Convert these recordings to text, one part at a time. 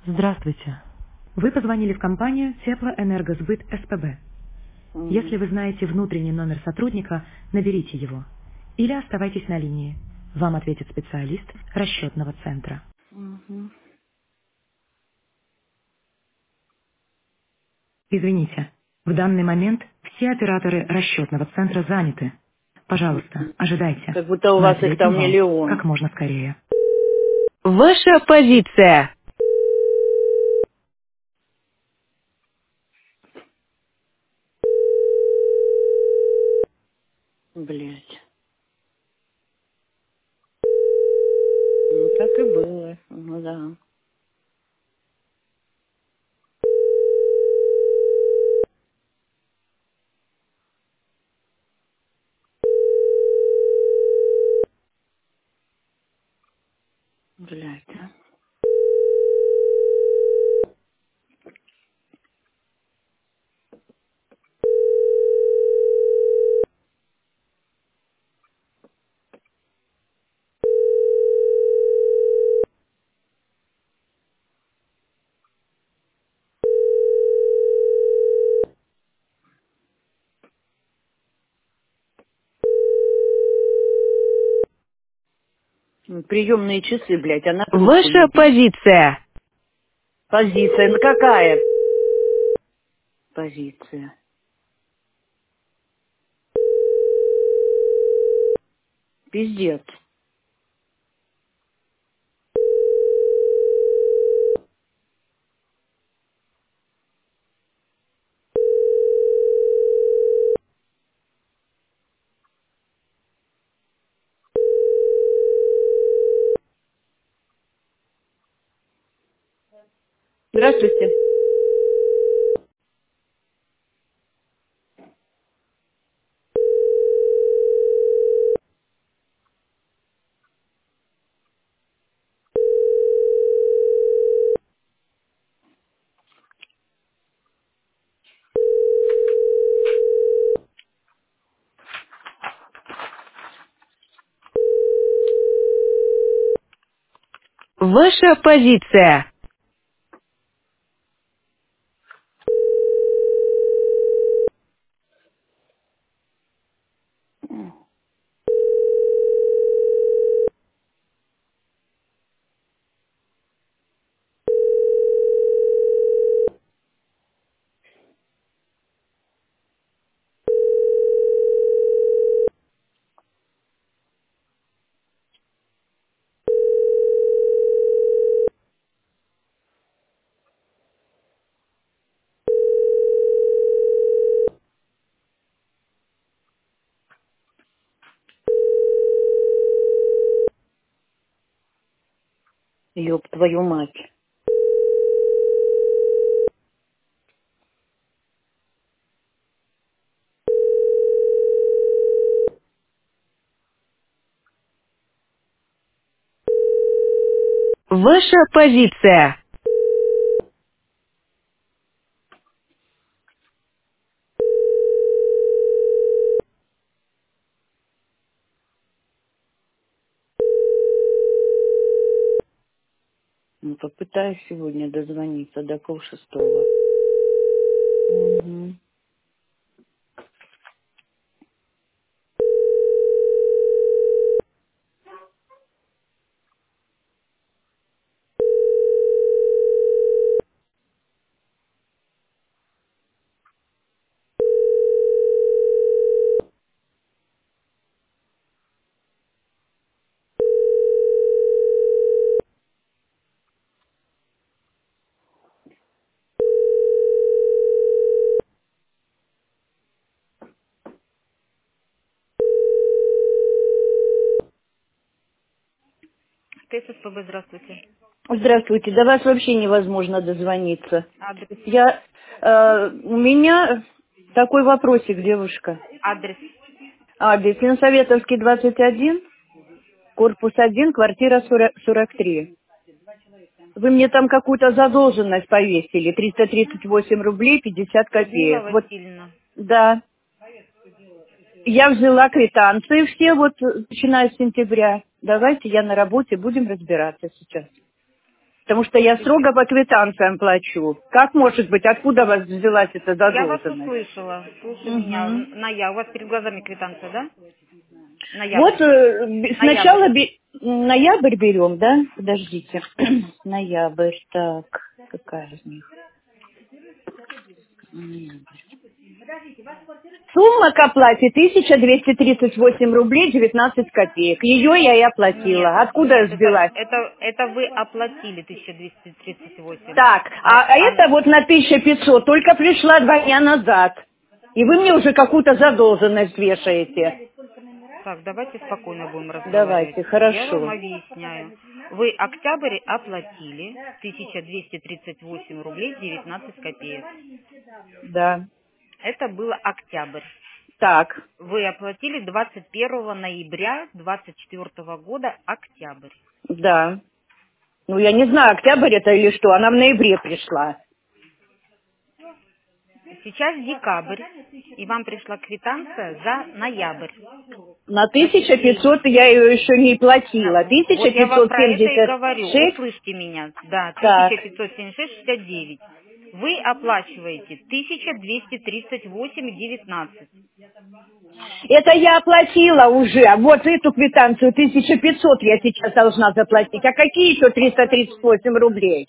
Здравствуйте. Вы позвонили в компанию Теплоэнергосбыт СПБ. Если вы знаете внутренний номер сотрудника, наберите его. Или оставайтесь на линии. Вам ответит специалист расчетного центра. Мгм. Извините, в данный момент все операторы расчетного центра заняты. Пожалуйста, ожидайте. Как будто у Мы вас их ответим там вам миллион. как можно скорее. Ваша позиция. Блять. Ну, так и было. Ну, да. Блять, а. Приемные часы, блядь, она трубку не Ваша берет. позиция. Позиция. Ну, какая позиция? Пиздец. Здравствуйте. Ваша позиция. Ёб твою мать. Ваша позиция. Ну, попытаюсь сегодня дозвониться до 5:30. Угу. ТССПБ, здравствуйте. Здравствуйте. До вас вообще невозможно дозвониться. Адрес. У меня такой вопросик, девушка. Адрес. Адрес Ленсоветовский, 21, корпус 1, квартира 43. Вы мне там какую-то задолженность повесили, 338 рублей 50 Людмила копеек. Вот, Васильевна. да. Я взяла квитанции все, вот, начиная с сентября. Давайте я на работе, будем разбираться сейчас. Потому что я строго по квитанциям плачу. Как может быть? Откуда у вас взялась эта Я вас задолженность? услышала. Слушай меня. Мгм. У вас перед глазами квитанция, да? Вот Ноябрь. сначала ноябрь берем, да? Подождите. Ноябрь, так, какая из них? Ноябрь. Сумма к оплате 1238 рублей 19 копеек. Ее я и Нет, оплатила. Откуда нет, взялась? это вы оплатили 1238. Так, а это вот на 1500 только пришла 2 дня назад. И вы мне уже какую-то задолженность вешаете. Так, давайте спокойно будем разговаривать. Давайте, Я вам хорошо. объясняю. Вы октябрь оплатили 1238 рублей 19 копеек. Да. Это было октябрь. Так, Вы оплатили 21 ноября 2024 года октябрь. да. Ну, я не знаю, октябрь это или что. Она в ноябре пришла. Сейчас декабрь, и вам пришла квитанция за ноябрь. На Начисление. 1500 я ее еще не платила. Вот я вам про это и говорю. 1576. Услышьте меня. Да, Так. 1576,69. Вы оплачиваете 1238,19. Это я оплатила уже. Вот эту квитанцию 1500 я сейчас должна заплатить. А какие еще 338 рублей?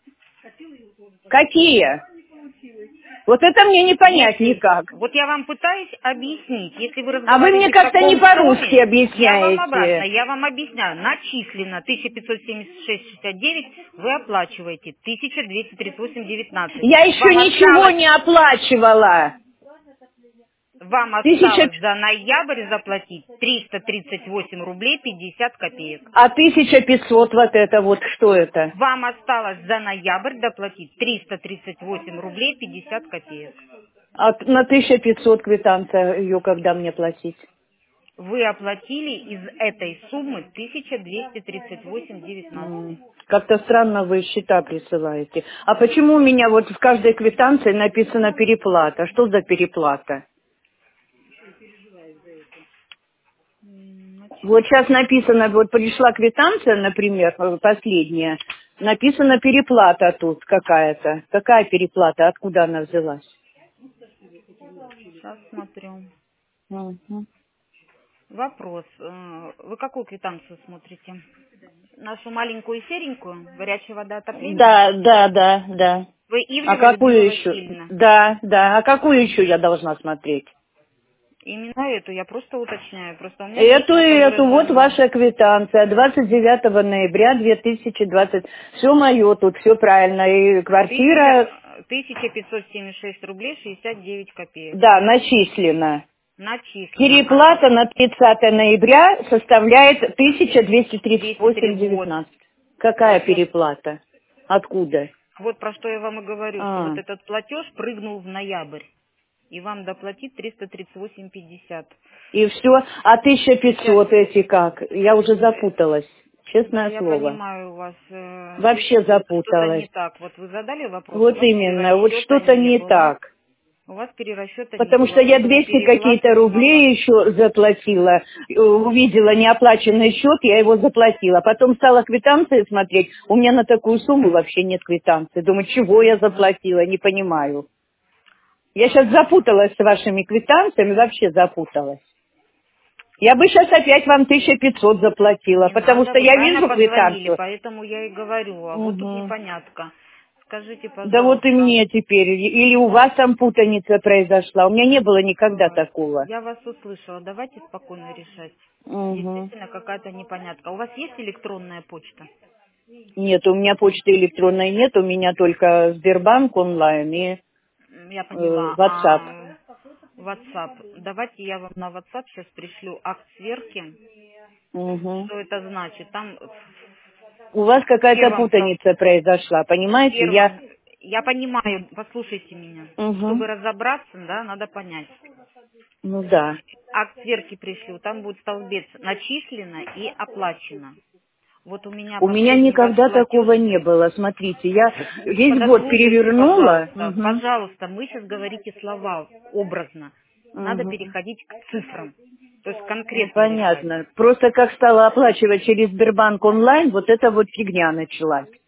Какие? Вот это мне не понять никак. Вот я вам пытаюсь объяснить. Если вы А вы мне разговариваете в как-то не таком по-русски тоне, я вам обратно, объясняете. я вам объясняю. Начислено 1576,69, вы оплачиваете 1238,19. Я еще ничего не оплачивала. Вам Тысяча... осталось за ноябрь заплатить 338 рублей 50 копеек. А 1500 вот это вот, что это? Вам осталось за ноябрь доплатить 338 рублей 50 копеек. А на 1500 квитанция ее когда мне платить? Вы оплатили из этой суммы 1238,19. Как-то странно вы счета присылаете. А почему у меня вот в каждой квитанции написано переплата? Что за переплата? Вот сейчас написано, вот пришла квитанция, например, последняя, написано переплата тут какая-то. Какая переплата? Откуда она взялась? Сейчас смотрю. Мгм. Вопрос. Вы какую квитанцию смотрите? Нашу маленькую серенькую? Горячая вода отопления? Да. Вы А Ивлева какую Людмила еще? Васильевна? Да. А какую еще я должна смотреть? Именно эту я просто уточняю. Просто у меня есть Эту и номер эту. Вот гражданина. ваша квитанция. 29 ноября 2020. Все мое тут, все правильно. И квартира, 1576 рублей 69 копеек. да, начислена. Начислено. Переплата на 30 ноября составляет 203 вот. 1238,19. Какая Вот, переплата? Откуда? вот про что я вам и говорю, что А. вот этот платеж прыгнул в ноябрь. И вам доплатить 338,50. И все. А 1500 эти как? Я уже запуталась. Да, Честное я слово. понимаю у вас. Вообще Здесь что-то не запуталась. так. Вот вы задали вопрос, у Вот вас именно. Вот перерасчета что-то не не было. так. У вас перерасчета не Потому было, что я поэтому 200 переплаты какие-то немного. рублей еще заплатила. Увидела неоплаченный счет, я его заплатила. Потом стала квитанции смотреть. У меня на такую сумму вообще нет квитанции. Думаю, чего я заплатила, не понимаю. Я сейчас запуталась с вашими квитанциями, вообще запуталась. Я бы сейчас опять вам 1500 заплатила, Не потому надо, что вы я правильно вижу позвонили, квитанцию. поэтому я и говорю. А вот тут Мгм. непонятка. Скажите, Да вот и пожалуйста. мне теперь. Или у вас там путаница произошла. У меня не было никогда такого. Я вас услышала. Давайте спокойно решать. Угу. Действительно какая-то непонятка. У вас есть электронная почта? Нет, у меня почты электронной нет, у меня только Сбербанк онлайн и Я поняла. WhatsApp. WhatsApp. Давайте я вам на WhatsApp сейчас пришлю акт сверки. Угу. Что это значит? Там У вас в какая-то первом, путаница произошла, понимаете? я понимаю, послушайте меня. Угу. Чтобы разобраться, да, надо понять. Ну да. Акт сверки пришлю, там будет столбец начислено и оплачено. Вот у меня У меня последний ваш никогда платеж. такого не было. Смотрите, я весь год Послушайте, перевернула. пожалуйста, Угу. пожалуйста, мы сейчас говорите слова образно. Надо Угу. переходить к цифрам. То есть Ну, конкретно решать. понятно. Просто как стала оплачивать через Сбербанк онлайн, вот эта вот фигня началась.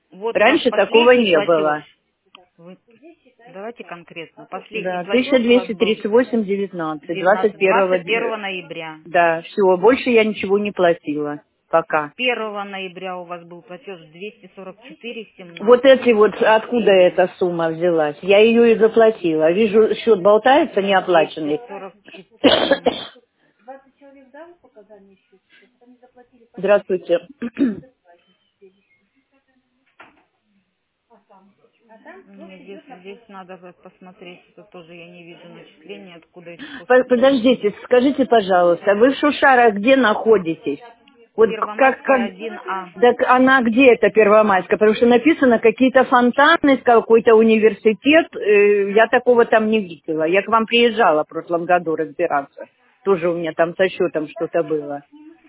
Вот ваш Раньше такого последний не платеж. было. Вы- Давайте конкретно. Последний Да, платеж у вас был 1238,19, 21 ноября. Да, все, больше я ничего не платила пока. 1 ноября у вас был платеж 244,17. Вот эти вот, откуда эта сумма взялась? Я ее и заплатила. Вижу, счет болтается неоплаченный. 244,17. Здравствуйте. Здесь надо посмотреть, это тоже я не вижу начисления, откуда эти Подождите, скажите, пожалуйста, вы в Шушарах где находитесь? Вот Первомайская 1А. так она где это Первомайская? Потому что написано какие-то фонтаны, какой-то университет. Я такого там не видела. Я к вам приезжала в прошлом году разбираться. Тоже у меня там со счетом что-то было.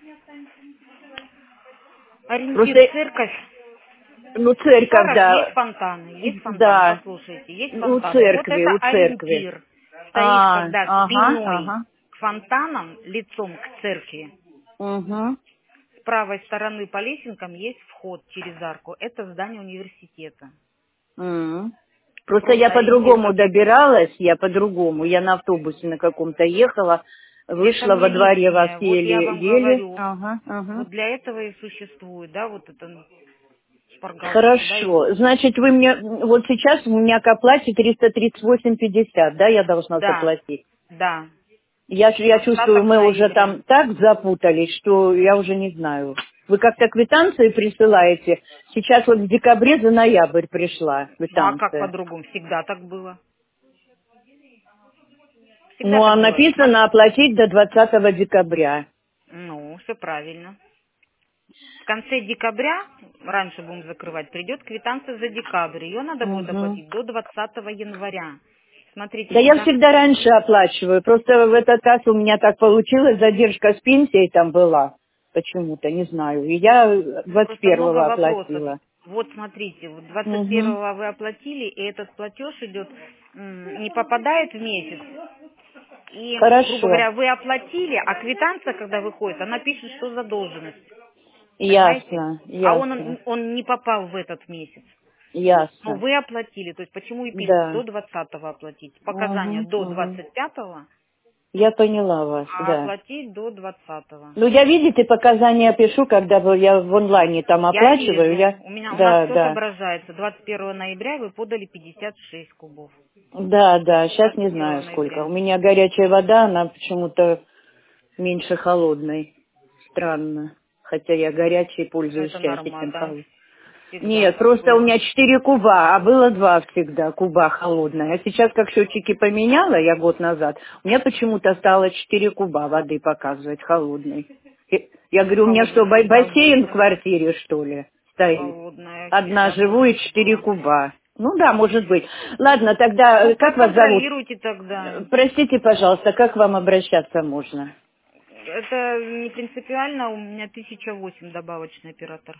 Ориентир Просто, церковь. ну, В церковь, Шушарах да. есть фонтаны, Да, послушайте, есть у фонтаны. Вот церкви, это у церкви. ориентир. Стоишь, когда Ага, спиной ага. к фонтанам, лицом к церкви. Угу. С правой стороны по лесенкам есть вход через арку. Это здание университета. Просто Просто я ориентир по-другому как... добиралась, я на автобусе на каком-то ехала, Это вышла во мне дворе, вас лишнее. Вот я вам еле. говорю. Ага, ага. Вот для этого и существует, да, вот это шпаргалка сюда и Хорошо, значит, вы мне, вот сейчас у меня к оплате 338,50, да, я должна Да, заплатить? да. Я чувствую, Остаток мы уже ноября. там так запутались, что я уже не знаю. Вы как-то квитанции присылаете? Сейчас вот в декабре за ноябрь пришла Ну а как квитанция. по-другому? Всегда так было. Всегда Ну, а так было. написано оплатить до 20 декабря. Ну, все правильно. В конце декабря, раньше будем закрывать, придет квитанция за декабрь. Ее надо будет Мгм. оплатить до 20 января. Смотрите, Да я когда... всегда раньше оплачиваю. Просто в этот раз у меня так получилось, задержка с пенсией там была почему-то, не знаю. И я Просто много 21-го вопросов. оплатила. Вот смотрите, вот Угу. 21-го вы оплатили, и этот платеж идет, не попадает в месяц. И, грубо Хорошо. говоря, вы оплатили, а квитанция, когда выходит, она пишет, что задолженность. Понимаете? Ясно, А ясно, он не попал в этот месяц. Но ясно. вы оплатили, то есть почему и пишут Да. до 20-го оплатить. Показания Угу, до угу. 25-го, Я поняла вас, а да. оплатить до 20-го. Ну, я, видите, показания пишу, когда я в онлайне там Я оплачиваю, вижу, я... у нас Да, все да. отображается. 21 ноября вы подали 56 кубов. Да, да, сейчас не 21 знаю сколько. У ноября. меня горячая вода, она почему-то меньше холодной. Странно. Хотя я горячей пользуюсь Это чаще, чем нормально. холодной. Всегда Нет, так просто у было. меня 4 куба, а было 2 всегда, куба холодная. А сейчас, как счетчики поменяла, я год назад, у меня почему-то стало 4 куба воды показывать холодной. Я говорю, у меня что, Холодная всегда бассейн в будет. квартире, что ли, стоит? Холодная Одна всегда живу и будет 4 куба. куба. Ну да, может быть. Ладно, тогда, Ну, как вас зовут? проконтролируйте тогда. Простите, пожалуйста, как к вам обращаться можно? Это не принципиально, у меня 1008 добавочный оператор.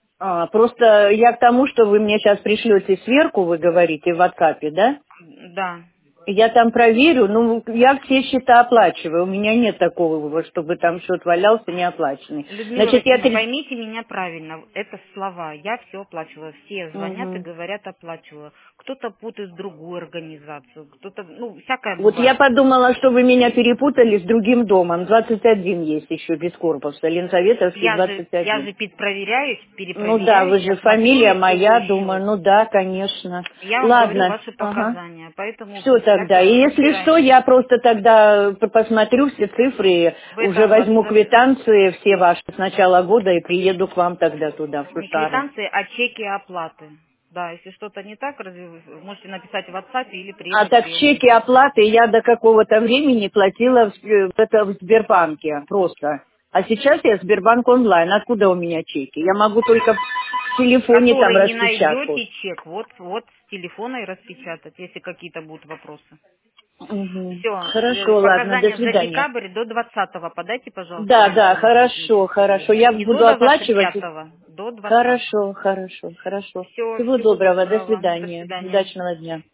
Просто я к тому, что вы мне сейчас пришлете сверху, вы говорите, в WhatsApp, да? Да. Я там проверю, ну, я все счета оплачиваю, у меня нет такого, чтобы там счет валялся неоплаченный. Людмила Значит, я... Васильевна, поймите меня правильно, это слова, я все оплачиваю, все звонят и Мгм. говорят оплачиваю. Кто-то путает с другую организацию, кто-то, ну, всякое Вот я бывает. подумала, что вы меня перепутали с другим домом. 21 есть еще без корпуса, Ленсоветовский Я 21. же проверяюсь, Ну да, вы перепроверяюсь, же я смотрю, фамилия если моя, свой думаю, счет. ну да, конечно. Я вам говорю Ладно, ваши ага. показания, поэтому Все тогда. И если что, опираемся. я просто тогда посмотрю все цифры, Вы уже там возьму квитанции все ваши с начала года и приеду к вам тогда туда, в не Шушары. квитанции, а чеки оплаты. Да, если что-то не так, вы можете написать в WhatsApp или А приехать в так приемный чеки банк. оплаты я до какого-то времени платила в Сбербанке просто. А сейчас я Сбербанк онлайн. Откуда у меня чеки? Я могу только в телефоне там Который не распечатку. найдете чек, вот с телефона и распечатать, если какие-то будут вопросы. Мгм. Все, Хорошо, ладно, до показания за свидания. декабрь до 20-го подайте, пожалуйста, Да, раньше да, не хорошо, сотрудничать. хорошо. Я Не до буду оплачивать. 25-го, до 20-го. Хорошо, хорошо, хорошо. Все, Всего всего доброго, до доброго, до свидания. свидания. Удачного дня.